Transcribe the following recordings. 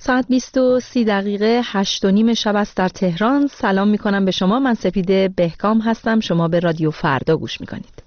ساعت 20:30 8:30 شب است در تهران. سلام میکنم به شما. من سپیده بهکام هستم. شما به رادیو فردا گوش میکنید.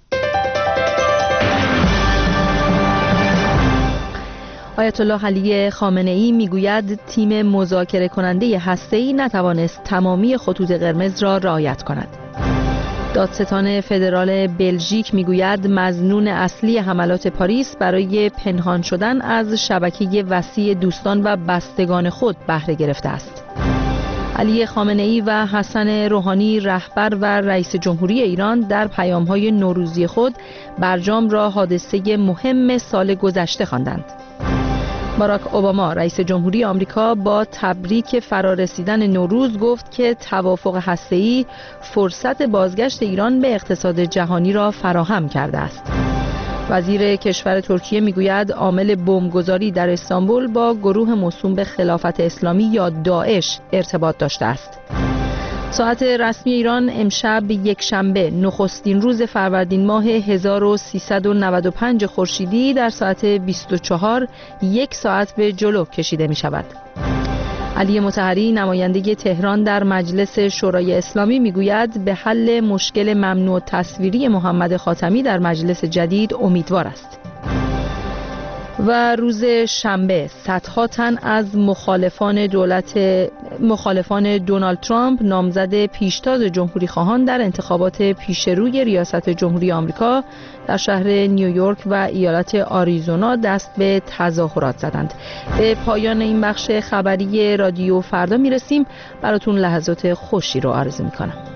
آیت الله علی خامنه‌ای میگوید تیم مذاکره کننده هسته‌ای نتوانست تمامی خطوط قرمز را رعایت کند. دادستان فدرال بلژیک میگوید مظنون اصلی حملات پاریس برای پنهان شدن از شبکه وسیع دوستان و بستگان خود بهره گرفته است. علی خامنه‌ای و حسن روحانی رهبر و رئیس جمهوری ایران در پیام‌های نوروزی خود برجام را حادثه مهم سال گذشته خواندند. باراک اوباما رئیس جمهوری آمریکا با تبریک فرارسیدن نوروز گفت که توافق هسته‌ای فرصت بازگشت ایران به اقتصاد جهانی را فراهم کرده است. وزیر کشور ترکیه میگوید عامل بمبگذاری در استانبول با گروه موسوم به خلافت اسلامی یا داعش ارتباط داشته است. ساعت رسمی ایران امشب یکشنبه نخستین روز فروردین ماه 1395 خورشیدی در ساعت 24 1 ساعت به جلو کشیده می شود. علی مطهری نماینده تهران در مجلس شورای اسلامی می گوید به حل مشکل ممنوع تصویری محمد خاتمی در مجلس جدید امیدوار است. و روز شنبه صدها تن از مخالفان دونالد ترامپ نامزد پیشتاز جمهوری خواهان در انتخابات پیشروی ریاست جمهوری آمریکا در شهر نیویورک و ایالت آریزونا دست به تظاهرات زدند. به پایان این بخش خبری رادیو فردا میرسیم. براتون لحظات خوشی رو آرزو میکنم.